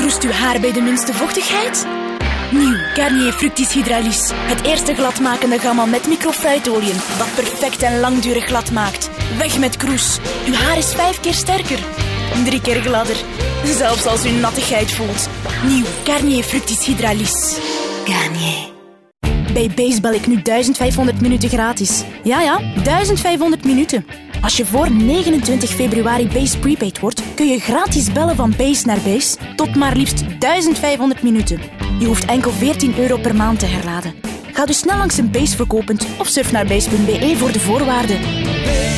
Verroest uw haar bij de minste vochtigheid? Nieuw Garnier Fructis Hydralis. Het eerste gladmakende gamma met microfruitoliën dat perfect en langdurig glad maakt. Weg met kroes. Uw haar is 5 keer sterker. 3 keer gladder. Zelfs als u nattigheid voelt. Nieuw Garnier Fructis Hydralis. Garnier. Bij Base bel ik nu 1500 minuten gratis. Ja, 1500 minuten. Als je voor 29 februari Base prepaid wordt, kun je gratis bellen van Base naar Base tot maar liefst 1500 minuten. Je hoeft enkel €14 per maand te herladen. Ga dus snel langs een Base verkooppunt of surf naar base.be voor de voorwaarden.